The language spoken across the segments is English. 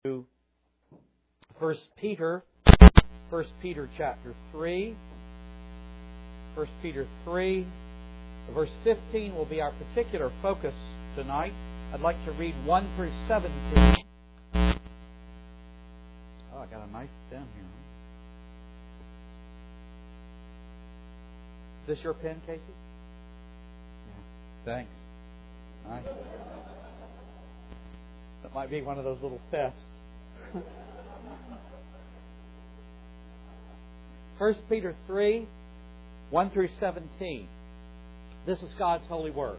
to 1 Peter chapter 3. 1 Peter 3, verse 15 will be our particular focus tonight. I'd like to read 1 through 17. Oh, I got a nice pen here. Is this your pen, Casey? Yeah. Thanks. Nice. That might be one of those little thefts. 1 Peter 3, 1 through 17. This is God's holy word.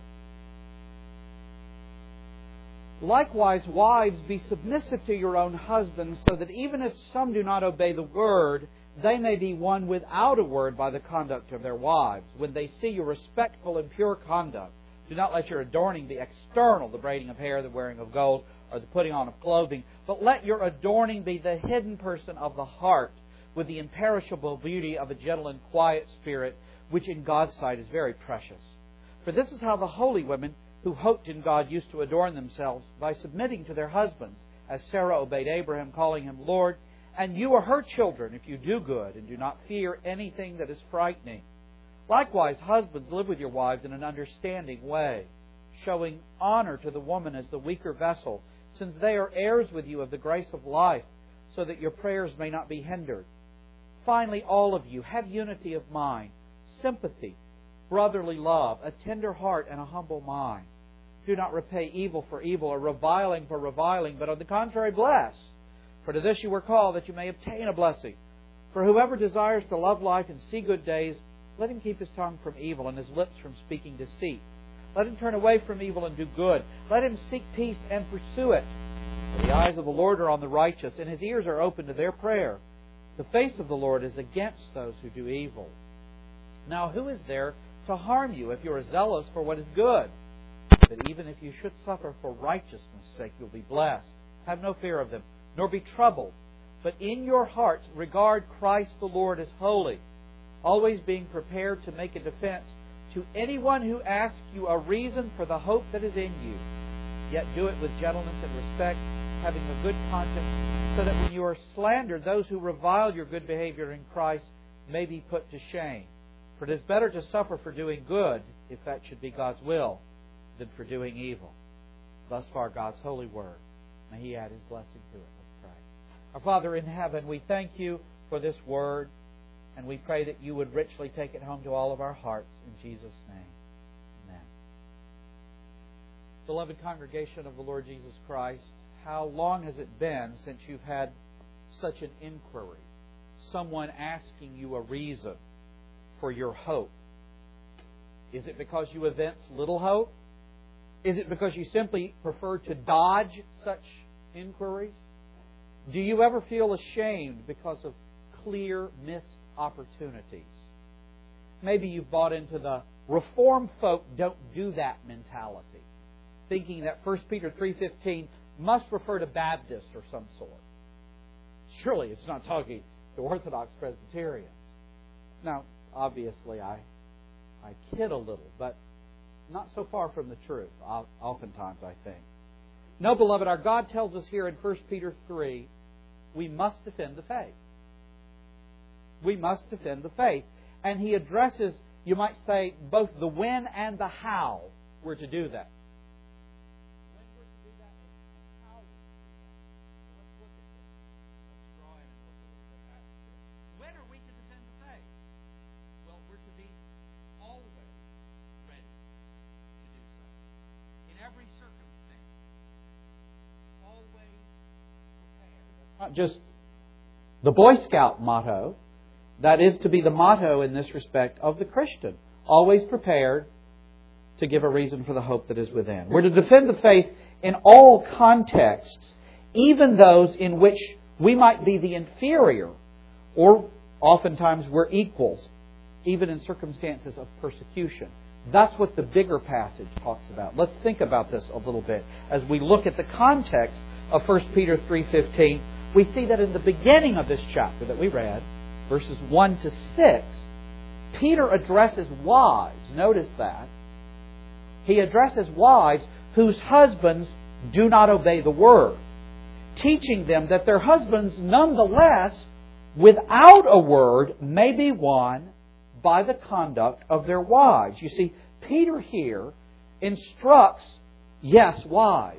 Likewise, wives, be submissive to your own husbands, so that even if some do not obey the word, they may be won without a word by the conduct of their wives. When they see your respectful and pure conduct, do not let your adorning be external, the braiding of hair, the wearing of gold, or the putting on of clothing, but let your adorning be the hidden person of the heart, with the imperishable beauty of a gentle and quiet spirit, which in God's sight is very precious. For this is how the holy women who hoped in God used to adorn themselves, by submitting to their husbands, as Sarah obeyed Abraham, calling him Lord. And you are her children if you do good, and do not fear anything that is frightening. Likewise, husbands, live with your wives in an understanding way, showing honor to the woman as the weaker vessel, since they are heirs with you of the grace of life, so that your prayers may not be hindered. Finally, all of you, have unity of mind, sympathy, brotherly love, a tender heart, and a humble mind. Do not repay evil for evil or reviling for reviling, but on the contrary bless. For to this you were called, that you may obtain a blessing. For whoever desires to love life and see good days, let him keep his tongue from evil and his lips from speaking deceit. Let him turn away from evil and do good. Let him seek peace and pursue it. For the eyes of the Lord are on the righteous, and His ears are open to their prayer. The face of the Lord is against those who do evil. Now who is there to harm you if you are zealous for what is good? But even if you should suffer for righteousness' sake, you'll be blessed. Have no fear of them, nor be troubled. But in your hearts regard Christ the Lord as holy, always being prepared to make a defense to anyone who asks you a reason for the hope that is in you. Yet do it with gentleness and respect, having a good conscience, so that when you are slandered, those who revile your good behavior in Christ may be put to shame. For it is better to suffer for doing good, if that should be God's will, than for doing evil. Thus far, God's holy word. May He add His blessing to it. Let's pray. Our Father in heaven, we thank You for this word, and we pray that You would richly take it home to all of our hearts. In Jesus' name, amen. Beloved congregation of the Lord Jesus Christ, how long has it been since you've had such an inquiry? Someone asking you a reason for your hope. Is it because you evince little hope? Is it because you simply prefer to dodge such inquiries? Do you ever feel ashamed because of clear missed opportunities? Maybe you've bought into the Reformed folk don't do that mentality, thinking that 1 Peter 3:15 must refer to Baptists or some sort. Surely it's not talking to Orthodox Presbyterians. Now, obviously I kid a little, but not so far from the truth, oftentimes I think. No, beloved, our God tells us here in 1 Peter 3, we must defend the faith. We must defend the faith. And He addresses, you might say, both the when and the how we're to do that. When we're to do that and how we're to do that. Let's look at this. Let's draw in and look a little bit at this. When are we to defend the faith? Well, we're to be always ready to do so. In every circumstance. Always prepared. That's not just the Boy Scout motto. That is to be the motto in this respect of the Christian. Always prepared to give a reason for the hope that is within. We're to defend the faith in all contexts, even those in which we might be the inferior, or oftentimes we're equals, even in circumstances of persecution. That's what the bigger passage talks about. Let's think about this a little bit. As we look at the context of 1 Peter 3:15, we see that in the beginning of this chapter that we read, verses 1 to 6, Peter addresses wives. Notice that. He addresses wives whose husbands do not obey the word. teaching them that their husbands nonetheless, without a word, may be won by the conduct of their wives. You see, Peter here instructs, yes, wives.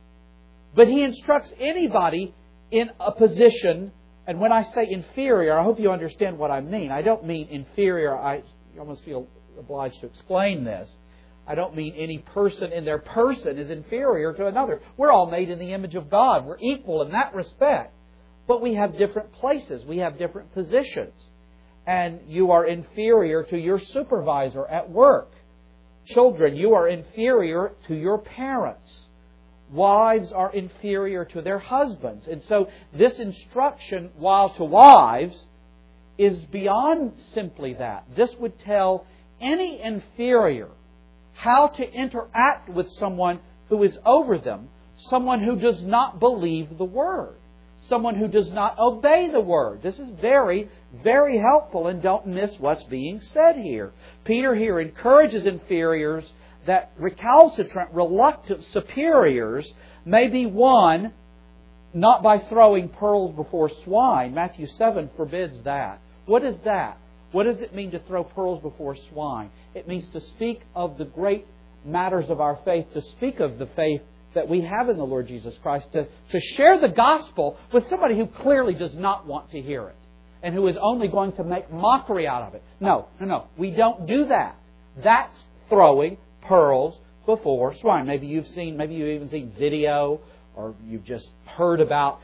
But he instructs anybody in a position, and when I say inferior, I hope you understand what I mean. I don't mean inferior. I almost feel obliged to explain this. I don't mean any person in their person is inferior to another. We're all made in the image of God. We're equal in that respect. But we have different places. We have different positions. And you are inferior to your supervisor at work. Children, you are inferior to your parents. Wives are inferior to their husbands. And so this instruction, while to wives, is beyond simply that. This would tell any inferior how to interact with someone who is over them, someone who does not believe the Word, someone who does not obey the Word. This is very, very helpful, and don't miss what's being said here. Peter here encourages inferiors that recalcitrant, reluctant superiors may be won not by throwing pearls before swine. Matthew 7 forbids that. What is that? What does it mean to throw pearls before swine? It means to speak of the great matters of our faith, to speak of the faith that we have in the Lord Jesus Christ, to share the gospel with somebody who clearly does not want to hear it and who is only going to make mockery out of it. No. We don't do that. That's throwing pearls before swine. Maybe you've even seen video, or you've just heard about,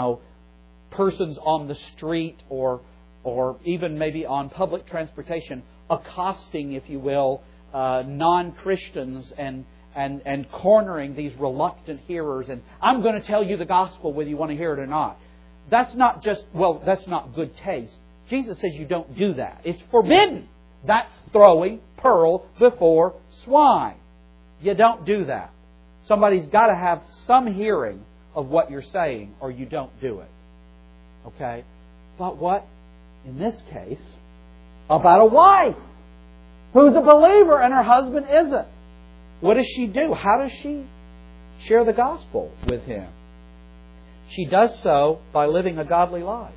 persons on the street or even maybe on public transportation accosting, if you will, non-Christians and cornering these reluctant hearers. And I'm going to tell you the gospel whether you want to hear it or not. That's not that's not good taste. Jesus says you don't do that. It's forbidden. That's throwing pearl before swine. You don't do that. Somebody's got to have some hearing of what you're saying, or you don't do it. Okay? But what, in this case, about a wife who's a believer and her husband isn't? What does she do? How does she share the gospel with him? She does so by living a godly life.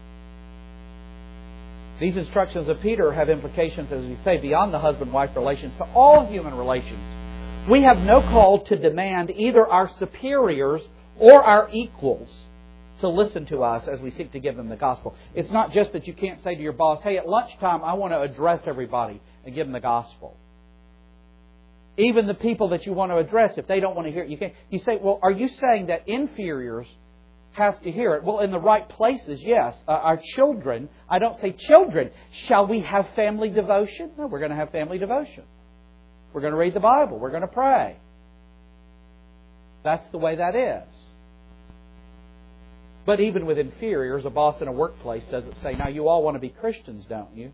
These instructions of Peter have implications, as we say, beyond the husband-wife relations to all human relations. We have no call to demand either our superiors or our equals to listen to us as we seek to give them the gospel. It's not just that you can't say to your boss, hey, at lunchtime I want to address everybody and give them the gospel. Even the people that you want to address, if they don't want to hear it, you can't. You say, well, are you saying that inferiors have to hear it? Well, in the right places, yes. Our children, I don't say children, shall we have family devotion? No, we're going to have family devotion. We're going to read the Bible. We're going to pray. That's the way that is. But even with inferiors, a boss in a workplace doesn't say, now you all want to be Christians, don't you?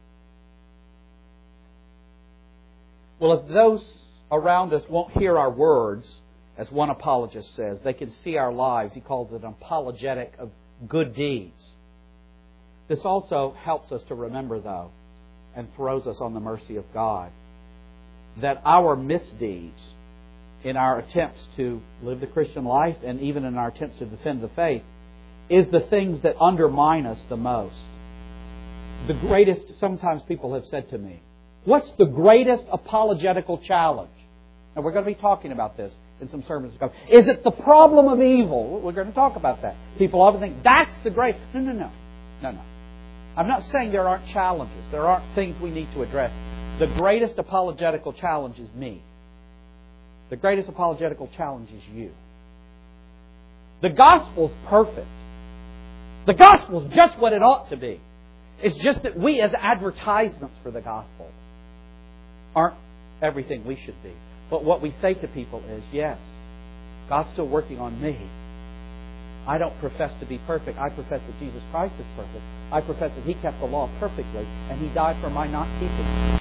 Well, if those around us won't hear our words, as one apologist says, they can see our lives. He calls it an apologetic of good deeds. This also helps us to remember, though, and throws us on the mercy of God, that our misdeeds in our attempts to live the Christian life and even in our attempts to defend the faith is the things that undermine us the most. The greatest, sometimes people have said to me, what's the greatest apologetical challenge? And we're going to be talking about this in some sermons to come. Is it the problem of evil? We're going to talk about that. People often think that's the great... No. I'm not saying there aren't challenges. There aren't things we need to address. The greatest apologetical challenge is me. The greatest apologetical challenge is you. The gospel's perfect. The gospel's just what it ought to be. It's just that we as advertisements for the gospel aren't everything we should be. But what we say to people is, yes, God's still working on me. I don't profess to be perfect. I profess that Jesus Christ is perfect. I profess that He kept the law perfectly and He died for my not keeping it.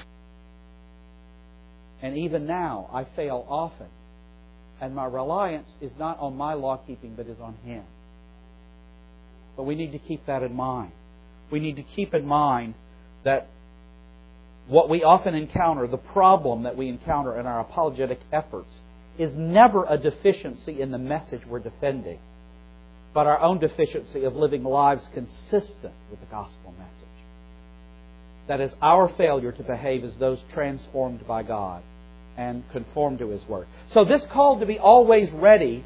And even now, I fail often. And my reliance is not on my law-keeping, but is on Him. But we need to keep that in mind. We need to keep in mind that what we often encounter, the problem that we encounter in our apologetic efforts, is never a deficiency in the message we're defending. but our own deficiency of living lives consistent with the gospel message. That is our failure to behave as those transformed by God and conformed to His Word. So this call to be always ready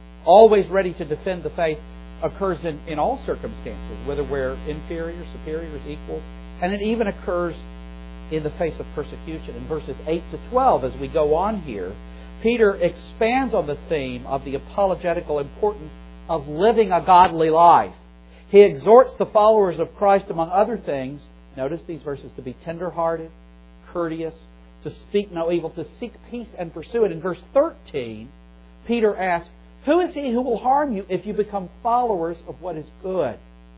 to defend the faith occurs in all circumstances, whether we're inferiors, superiors, equals, and it even occurs in the face of persecution. In verses 8 to 12, as we go on here, Peter expands on the theme of the apologetical importance of living a godly life. He exhorts the followers of Christ, among other things, notice these verses, to be tender-hearted, courteous, to speak no evil, to seek peace and pursue it. In verse 13, Peter asks, "Who is he who will harm you if you become followers of what is good?"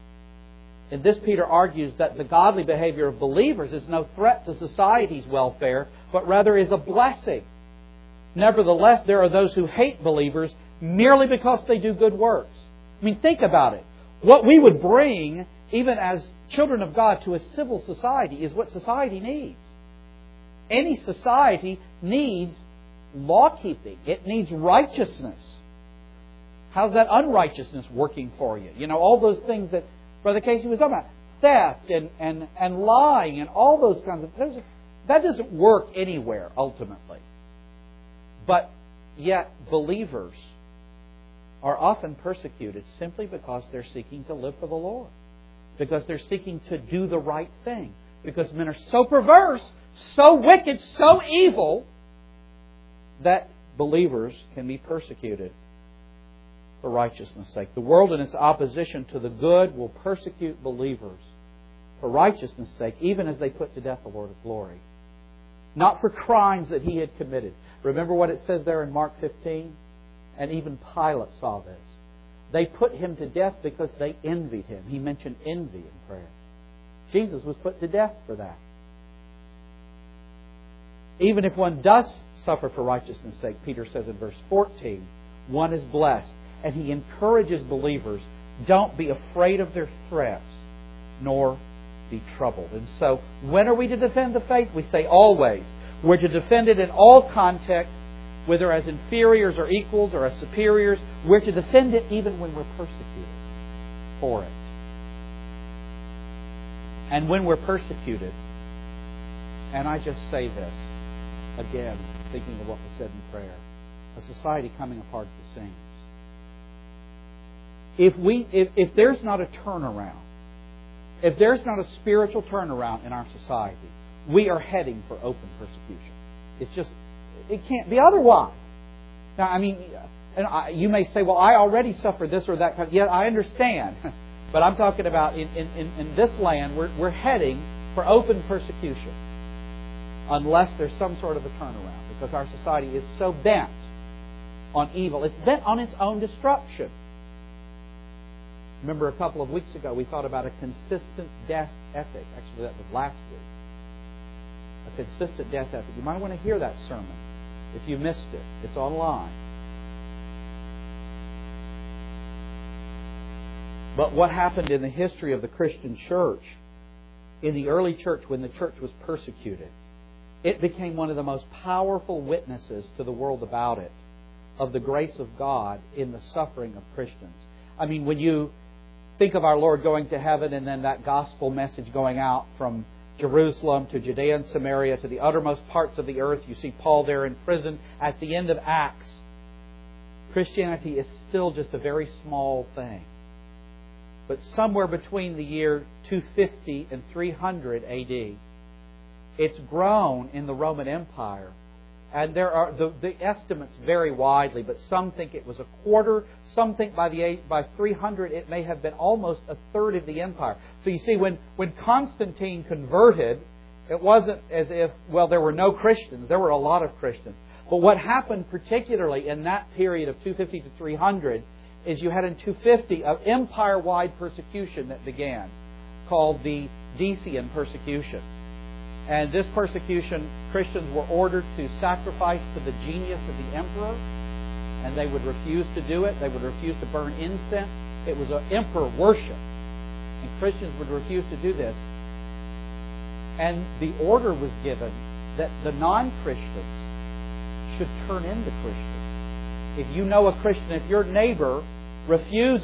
In this, Peter argues that the godly behavior of believers is no threat to society's welfare, but rather is a blessing. Nevertheless, there are those who hate believers merely because they do good works. I mean, think about it. What we would bring, even as children of God, to a civil society is what society needs. Any society needs law-keeping. It needs righteousness. How's that unrighteousness working for you? You know, all those things that Brother Casey was talking about. Theft and lying and all those kinds of things. That doesn't work anywhere, ultimately. But yet, believers are often persecuted simply because they're seeking to live for the Lord. Because they're seeking to do the right thing. Because men are so perverse, so wicked, so evil, that believers can be persecuted for righteousness' sake. The world, in its opposition to the good, will persecute believers for righteousness' sake, even as they put to death the Lord of glory. Not for crimes that He had committed. Remember what it says there in Mark 15? And even Pilate saw this. They put Him to death because they envied Him. He mentioned envy in prayer. Jesus was put to death for that. Even if one does suffer for righteousness' sake, Peter says in verse 14, one is blessed. And he encourages believers, don't be afraid of their threats, nor be troubled. And so, when are we to defend the faith? We say always. We're to defend it in all contexts, whether as inferiors or equals or as superiors. We're to defend it even when we're persecuted for it. And when we're persecuted, and I just say this, again, thinking of what was said in prayer, a society coming apart at the seams. If there's not a turnaround, if there's not a spiritual turnaround in our society, we are heading for open persecution. It can't be otherwise. Now, I mean, you may say, well, I already suffer this or that. Yeah, I understand. But I'm talking about in this land, we're heading for open persecution unless there's some sort of a turnaround, because our society is so bent on evil. It's bent on its own destruction. Remember a couple of weeks ago we thought about a consistent death ethic. Actually, that was last week. A consistent death ethic. You might want to hear that sermon if you missed it. It's online. But what happened in the history of the Christian church, in the early church when the church was persecuted, it became one of the most powerful witnesses to the world about it of the grace of God in the suffering of Christians. I mean, when you think of our Lord going to heaven and then that gospel message going out from Jerusalem to Judea and Samaria to the uttermost parts of the earth. You see Paul there in prison at the end of Acts. Christianity is still just a very small thing. But somewhere between the year 250 and 300 AD, it's grown in the Roman Empire. And there are the estimates vary widely, but some think it was a quarter. Some think by 300 it may have been almost a third of the empire. So you see, when Constantine converted, it wasn't as if, well, there were no Christians. There were a lot of Christians. But what happened particularly in that period of 250 to 300 is you had in 250 an empire-wide persecution that began, called the Decian persecution. And this persecution, Christians were ordered to sacrifice to the genius of the emperor, and they would refuse to do it. They would refuse to burn incense. It was an emperor worship, and Christians would refuse to do this. And the order was given that the non-Christians should turn into Christians. If you know a Christian, if your neighbor refuses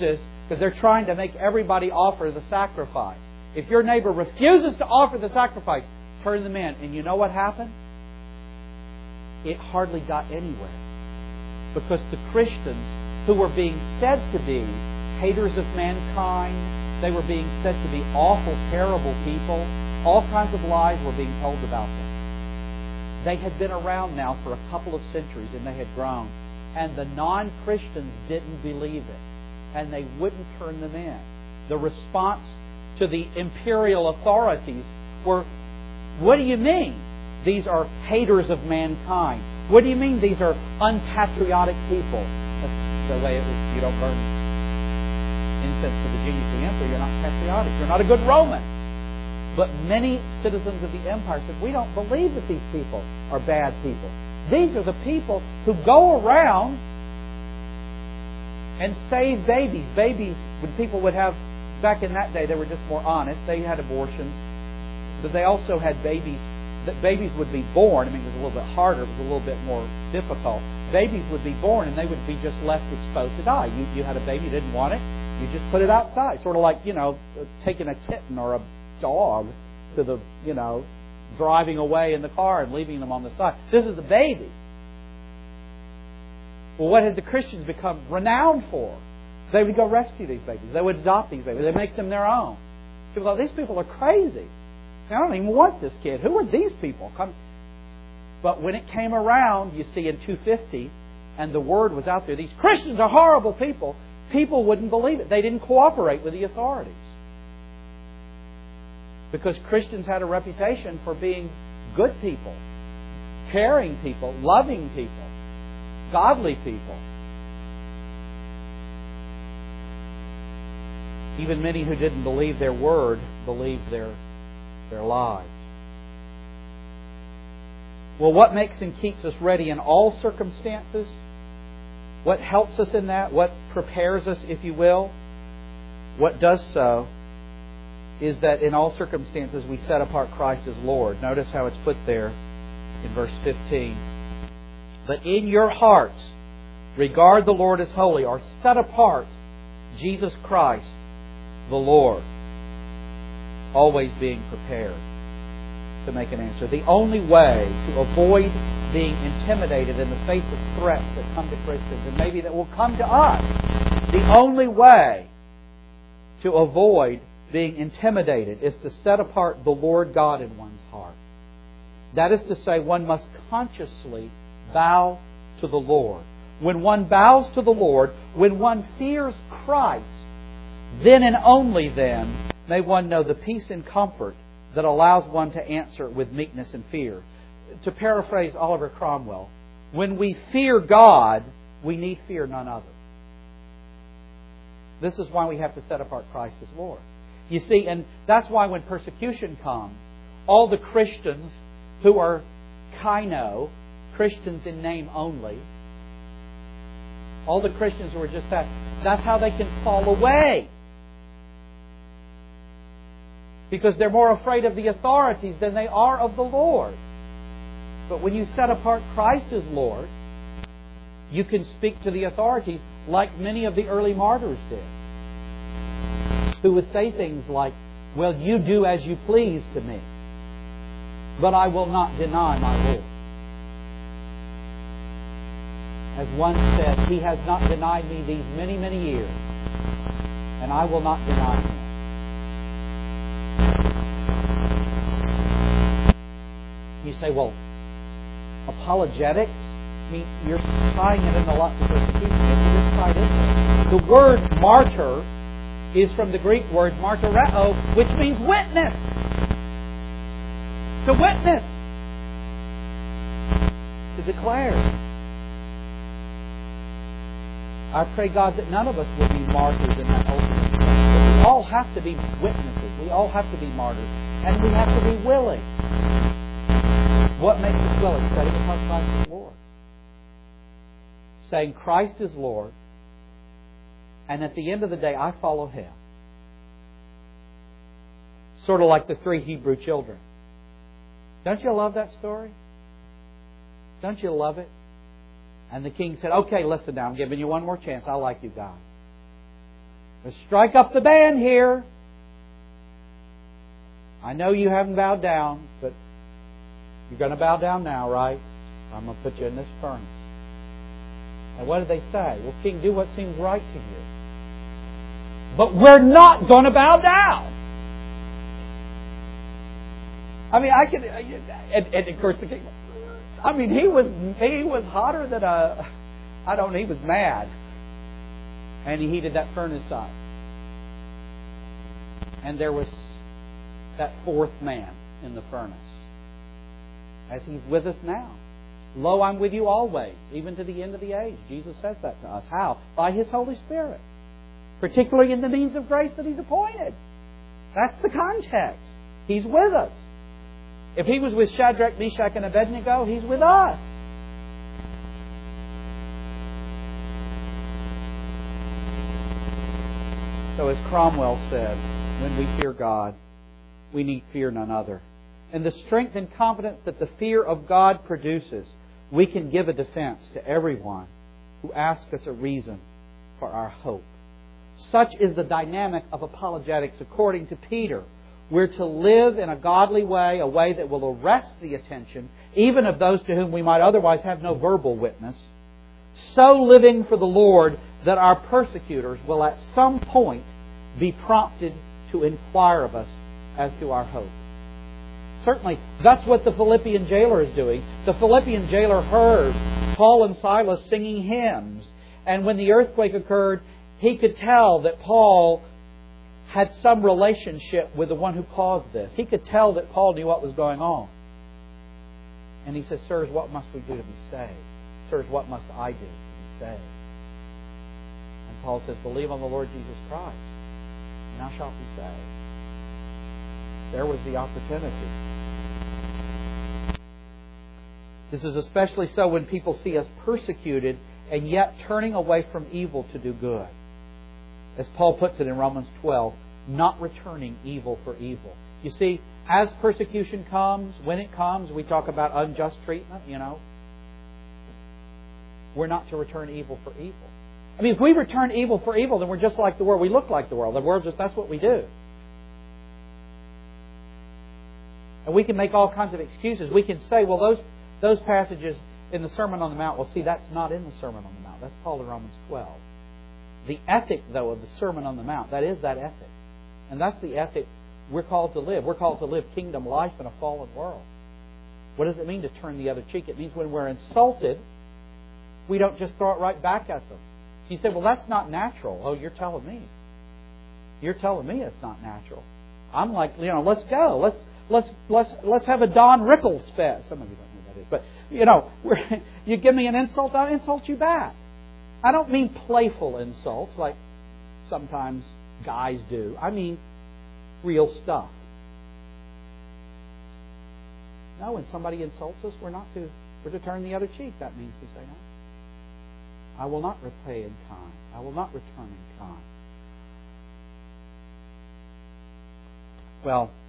Because they're trying to make everybody offer the sacrifice. If your neighbor refuses to offer the sacrifice, turn them in. And you know what happened? It hardly got anywhere. Because the Christians, who were being said to be haters of mankind, they were being said to be awful, terrible people, all kinds of lies were being told about them. They had been around now for a couple of centuries and they had grown. And the non-Christians didn't believe it. And they wouldn't turn them in. The response to the imperial authorities were, what do you mean these are haters of mankind? What do you mean these are unpatriotic people? That's the way it was. You don't burn incense to the genius of the emperor, you're not patriotic. You're not a good Roman. But many citizens of the empire said, we don't believe that these people are bad people. These are the people who go around and save babies. Babies, when people would have, back in that day, they were just more honest. They had abortions. But they also had babies. That babies would be born. I mean, it was a little bit harder. It was a little bit more difficult. Babies would be born and they would be just left exposed to die. You had a baby, you didn't want it. You just put it outside. Sort of like, taking a kitten or a dog to the, driving away in the car and leaving them on the side. This is the baby. Well, what had the Christians become renowned for? They would go rescue these babies. They would adopt these babies. They make them their own. People thought, these people are crazy. I don't even want this kid. Who are these people? But when it came around, you see, in 250, and the word was out there, these Christians are horrible people, people wouldn't believe it. They didn't cooperate with the authorities. Because Christians had a reputation for being good people, caring people, loving people, godly people. Even many who didn't believe their word believed their lies. Well, what makes and keeps us ready in all circumstances? What helps us in that? What prepares us, if you will? What does so is that in all circumstances we set apart Christ as Lord. Notice how it's put there in verse 15. But in your hearts, regard the Lord as holy, or set apart Jesus Christ, the Lord. Always being prepared to make an answer. The only way to avoid being intimidated in the face of threats that come to Christians, and maybe that will come to us, the only way to avoid being intimidated is to set apart the Lord God in one's heart. That is to say, one must consciously bow to the Lord. When one bows to the Lord, when one fears Christ, then and only then may one know the peace and comfort that allows one to answer with meekness and fear. To paraphrase Oliver Cromwell, when we fear God, we need fear none other. This is why we have to set apart Christ as Lord. You see, and that's why when persecution comes, all the Christians who are kaino, Christians in name only, all the Christians who are just that, that's how they can fall away. Because they're more afraid of the authorities than they are of the Lord. But when you set apart Christ as Lord, you can speak to the authorities like many of the early martyrs did, who would say things like, well, you do as you please to me, but I will not deny my Lord. As one said, He has not denied me these many, many years, and I will not deny Him. You say, well, apologetics? I mean, you're tying it in a lot to persecution. It's tied into it. The word martyr is from the Greek word martyreo, which means witness. To witness. To declare. I pray, God, that none of us will be martyrs in that ultimate sense. But we all have to be witnesses. We all have to be martyrs. And we have to be willing. What makes us willing? Setting apart Christ as Lord. Saying Christ is Lord, and at the end of the day, I follow Him. Sort of like the 3 Hebrew children. Don't you love that story? Don't you love it? And the king said, okay, listen now, I'm giving you one more chance. I like you, God. Let's strike up the band here. I know you haven't bowed down, but you're going to bow down now, right? I'm going to put you in this furnace. And what did they say? Well, King, do what seems right to you. But we're not going to bow down. I mean, I could, and of course the king, I mean, he was hotter than he was mad. And he heated that furnace up. And there was that fourth man in the furnace. As He's with us now. Lo, I'm with you always, even to the end of the age. Jesus says that to us. How? By His Holy Spirit. Particularly in the means of grace that He's appointed. That's the context. He's with us. If He was with Shadrach, Meshach, and Abednego, He's with us. So as Cromwell said, when we fear God, we need fear none other. And the strength and confidence that the fear of God produces, we can give a defense to everyone who asks us a reason for our hope. Such is the dynamic of apologetics according to Peter. We're to live in a godly way, a way that will arrest the attention, even of those to whom we might otherwise have no verbal witness. So living for the Lord that our persecutors will at some point be prompted to inquire of us as to our hope. Certainly, that's what the Philippian jailer is doing. The Philippian jailer heard Paul and Silas singing hymns. And when the earthquake occurred, he could tell that Paul had some relationship with the one who caused this. He could tell that Paul knew what was going on. And he says, "Sirs, what must we do to be saved? Sirs, what must I do to be saved?" And Paul says, "Believe on the Lord Jesus Christ, and thou shalt be saved." There was the opportunity. This is especially so when people see us persecuted and yet turning away from evil to do good. As Paul puts it in Romans 12, not returning evil for evil. You see, as persecution comes, when it comes, we talk about unjust treatment, We're not to return evil for evil. I mean, if we return evil for evil, then we're just like the world. We look like the world. The world that's what we do. And we can make all kinds of excuses. We can say, well, those passages in the Sermon on the Mount, well, see, that's not in the Sermon on the Mount. That's Paul in Romans 12. The ethic, though, of the Sermon on the Mount, that is that ethic. And that's the ethic we're called to live. We're called to live kingdom life in a fallen world. What does it mean to turn the other cheek? It means when we're insulted, we don't just throw it right back at them. You say, well, that's not natural. Oh, you're telling me. You're telling me it's not natural. I'm like, let's go. Let's have a Don Rickles fest. Some of you don't know what that is. But, you give me an insult, I'll insult you back. I don't mean playful insults like sometimes guys do. I mean real stuff. No, when somebody insults us, we're to turn the other cheek. That means we say, no. I will not repay in kind. I will not return in kind. Well,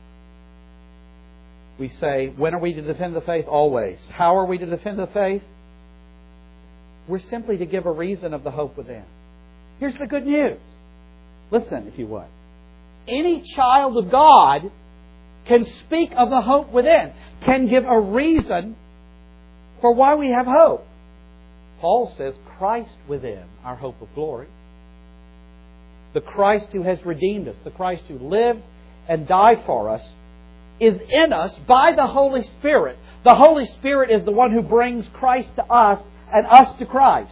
we say, when are we to defend the faith? Always. How are we to defend the faith? We're simply to give a reason of the hope within. Here's the good news. Listen, if you would. Any child of God can speak of the hope within, can give a reason for why we have hope. Paul says, Christ within, our hope of glory. The Christ who has redeemed us, the Christ who lived and died for us, is in us by the Holy Spirit. The Holy Spirit is the one who brings Christ to us and us to Christ.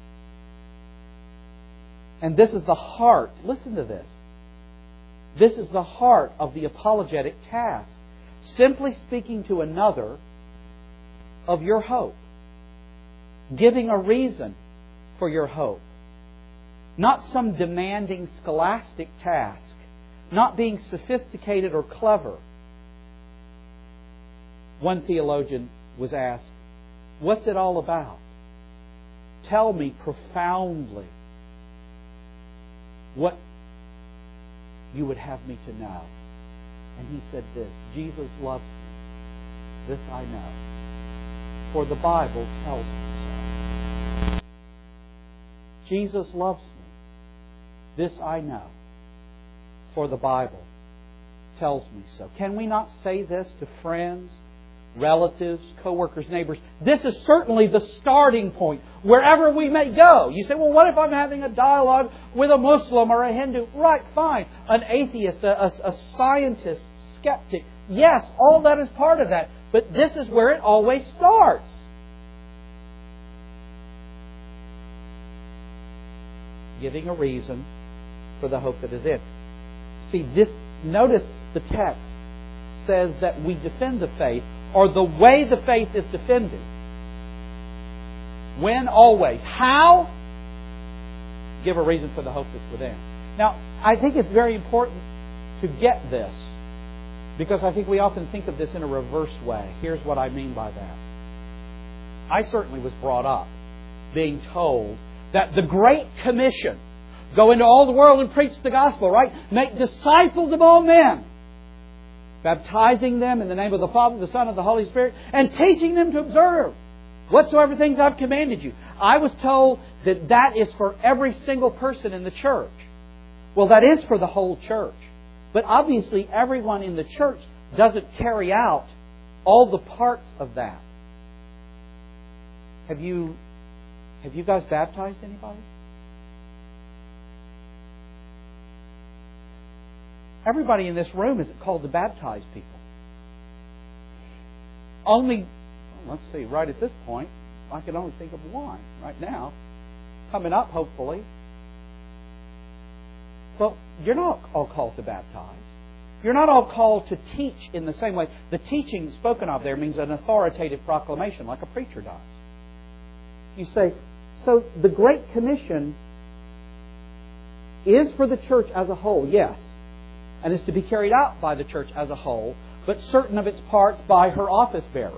And this is the heart. Listen to this. This is the heart of the apologetic task. Simply speaking to another of your hope. Giving a reason for your hope. Not some demanding scholastic task. Not being sophisticated or clever. One theologian was asked, "What's it all about? Tell me profoundly what you would have me to know." And he said this, "Jesus loves me. This I know, for the Bible tells me so." Jesus loves me. This I know, for the Bible tells me so. Can we not say this to friends, relatives, co-workers, neighbors? This is certainly the starting point, wherever we may go. You say, well, what if I'm having a dialogue with a Muslim or a Hindu? Right, fine. An atheist, a scientist, skeptic. Yes, all that is part of that. But this is where it always starts. Giving a reason for the hope that is in. See, notice the text says that we defend the faith, or the way the faith is defended. When? Always. How? Give a reason for the hope that's within. Now, I think it's very important to get this, because I think we often think of this in a reverse way. Here's what I mean by that. I certainly was brought up being told that the Great Commission, go into all the world and preach the gospel, right? Make disciples of all men, baptizing them in the name of the Father, the Son, and the Holy Spirit, and teaching them to observe whatsoever things I've commanded you. I was told that that is for every single person in the church. Well, that is for the whole church. But obviously, everyone in the church doesn't carry out all the parts of that. Have you guys baptized anybody? Everybody in this room isn't called to baptize people. Right at this point, I can only think of one right now. Coming up, hopefully. Well, you're not all called to baptize. You're not all called to teach in the same way. The teaching spoken of there means an authoritative proclamation, like a preacher does. You say, so the Great Commission is for the church as a whole, yes, and is to be carried out by the church as a whole, but certain of its parts by her office bearers.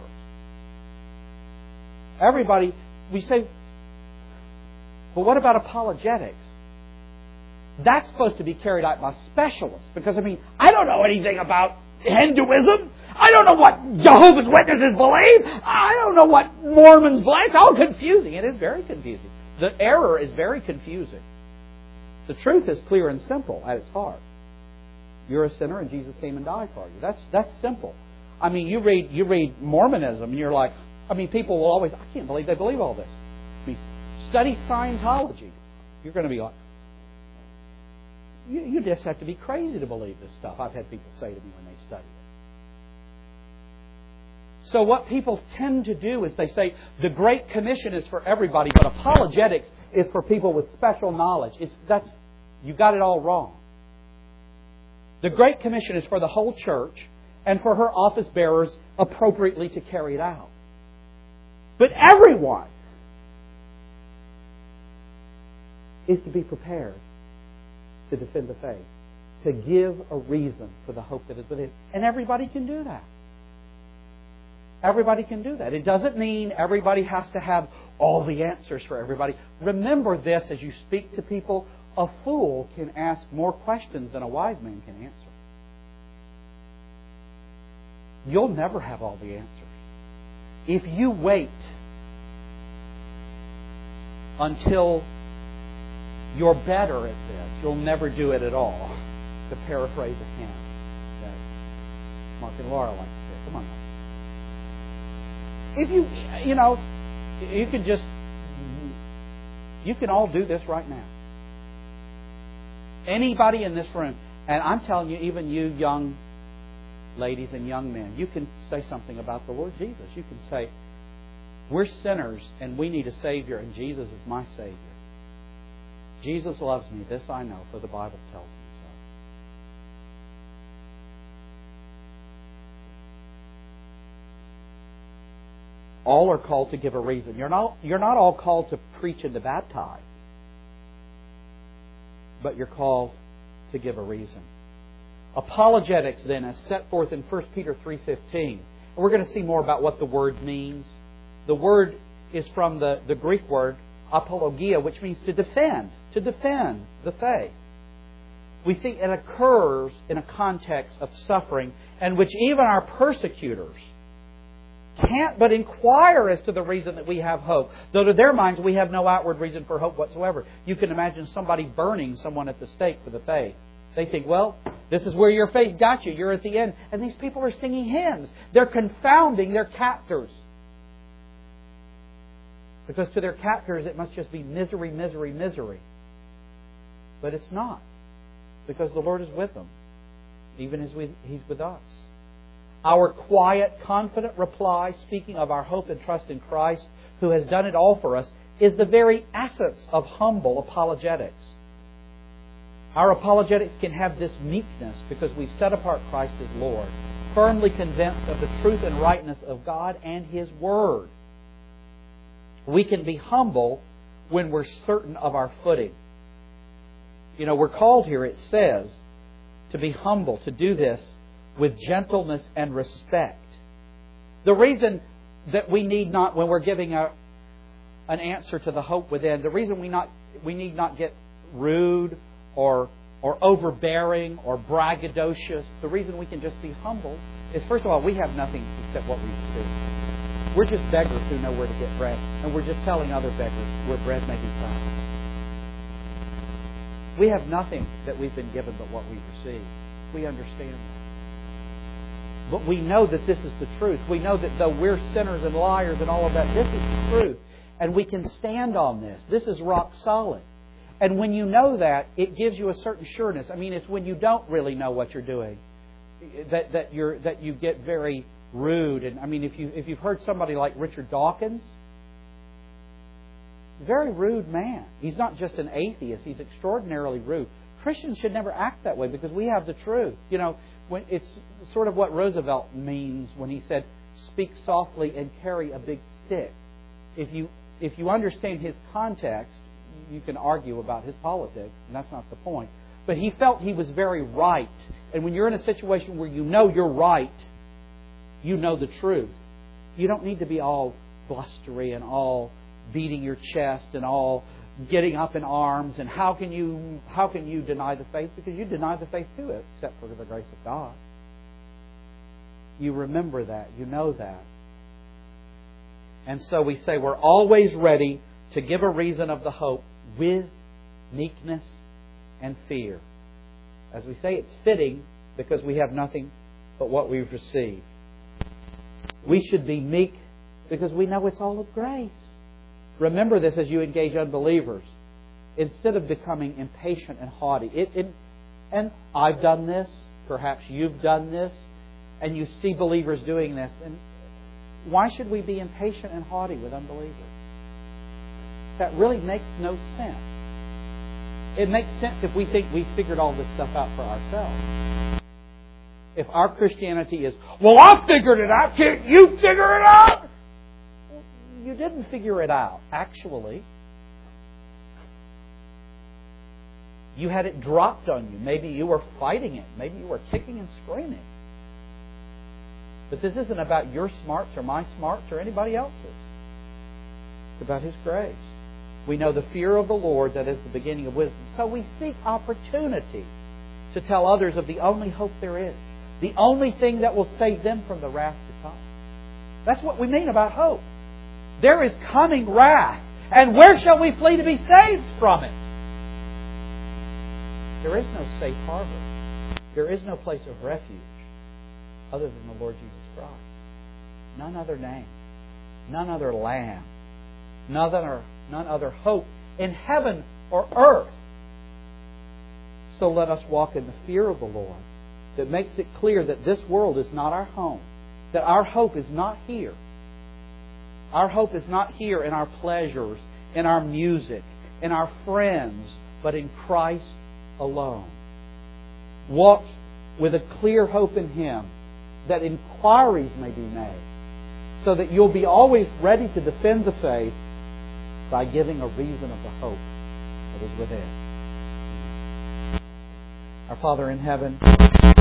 Everybody, we say, well, what about apologetics? That's supposed to be carried out by specialists, because, I don't know anything about Hinduism. I don't know what Jehovah's Witnesses believe. I don't know what Mormons believe. It's all confusing. It is very confusing. The error is very confusing. The truth is clear and simple at its heart. You're a sinner and Jesus came and died for you. That's simple. You read Mormonism and you're like, people will always, I can't believe they believe all this. Study Scientology. You're going to be like, you just have to be crazy to believe this stuff. I've had people say to me when they study it. So what people tend to do is they say the Great Commission is for everybody, but apologetics is for people with special knowledge. You got it all wrong. The Great Commission is for the whole church and for her office bearers appropriately to carry it out. But everyone is to be prepared to defend the faith, to give a reason for the hope that is within. And everybody can do that. Everybody can do that. It doesn't mean everybody has to have all the answers for everybody. Remember this as you speak to people. A fool can ask more questions than a wise man can answer. You'll never have all the answers. If you wait until you're better at this, you'll never do it at all. To paraphrase a hymn that Mark and Laura like to say. Come on. If you can all do this right now. Anybody in this room, and I'm telling you, even you young ladies and young men, you can say something about the Lord Jesus. You can say, we're sinners and we need a Savior, and Jesus is my Savior. Jesus loves me. This I know, for the Bible tells me so. All are called to give a reason. You're not all called to preach and to baptize, but you're called to give a reason. Apologetics, then, as set forth in 1 Peter 3:15. We're going to see more about what the word means. The word is from the Greek word apologia, which means to defend the faith. We see it occurs in a context of suffering, and which even our persecutors can't but inquire as to the reason that we have hope. Though to their minds we have no outward reason for hope whatsoever. You can imagine somebody burning someone at the stake for the faith. They think, well, this is where your faith got you. You're at the end. And these people are singing hymns. They're confounding their captors. Because to their captors it must just be misery, misery, misery. But it's not. Because the Lord is with them. Even as He's with us. Our quiet, confident reply, speaking of our hope and trust in Christ, who has done it all for us, is the very essence of humble apologetics. Our apologetics can have this meekness because we've set apart Christ as Lord, firmly convinced of the truth and rightness of God and His Word. We can be humble when we're certain of our footing. We're called here, it says, to be humble, to do this with gentleness and respect. The reason that we need not, when we're giving an answer to the hope within, the reason we need not get rude or overbearing or braggadocious, the reason we can just be humble is, first of all, we have nothing except what we receive. We're just beggars who know where to get bread, and we're just telling other beggars where bread may be found. We have nothing that we've been given but what we've received. We understand that. But we know that this is the truth. We know that though we're sinners and liars and all of that, this is the truth. And we can stand on this. This is rock solid. And when you know that, it gives you a certain sureness. I mean, it's when you don't really know what you're doing that you get very rude. And I mean, if you've heard somebody like Richard Dawkins, very rude man. He's not just an atheist. He's extraordinarily rude. Christians should never act that way because we have the truth. When it's sort of what Roosevelt means when he said, "Speak softly and carry a big stick." If you understand his context, you can argue about his politics, and that's not the point. But he felt he was very right. And when you're in a situation where you know you're right, you know the truth. You don't need to be all blustery and all beating your chest and all getting up in arms. And how can you deny the faith? Because you deny the faith too, except for the grace of God. You remember that. You know that. And so we say we're always ready to give a reason of the hope with meekness and fear. As we say, it's fitting because we have nothing but what we've received. We should be meek because we know it's all of grace. Remember this as you engage unbelievers. Instead of becoming impatient and haughty. And I've done this. Perhaps you've done this. And you see believers doing this. And why should we be impatient and haughty with unbelievers? That really makes no sense. It makes sense if we think we've figured all this stuff out for ourselves. If our Christianity is, well, I figured it out. Can't you figure it out? Well, you didn't figure it out, actually. You had it dropped on you. Maybe you were fighting it. Maybe you were kicking and screaming. But this isn't about your smarts or my smarts or anybody else's. It's about His grace. We know the fear of the Lord, that is the beginning of wisdom. So we seek opportunity to tell others of the only hope there is. The only thing that will save them from the wrath to come. That's what we mean about hope. There is coming wrath. And where shall we flee to be saved from it? There is no safe harbor. There is no place of refuge other than the Lord Jesus Christ. None other name. None other Lamb. None other hope in heaven or earth. So let us walk in the fear of the Lord that makes it clear that this world is not our home. That our hope is not here. Our hope is not here in our pleasures, in our music, in our friends, but in Christ alone. Walk with a clear hope in Him, that inquiries may be made, so that you'll be always ready to defend the faith by giving a reason of the hope that is within. Our Father in heaven,